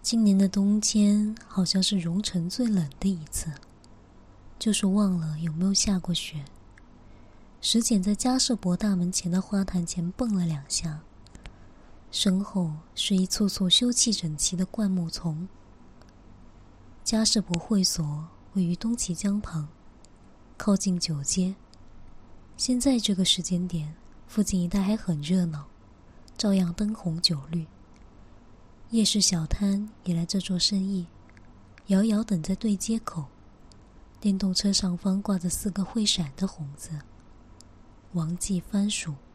今年的冬天好像是蓉城最冷的一次，就是忘了有没有下过雪。石简在嘉士伯大门前的花坛前蹦了2下，身后是一簇簇修葺整齐的灌木丛。嘉士伯会所位于东齐江旁，靠近九街。现在这个时间点，附近一带还很热闹，照样灯红酒绿。夜市小摊也来这做生意，遥遥等在对街口。电动车上方挂着4个会闪的红字，王记番薯。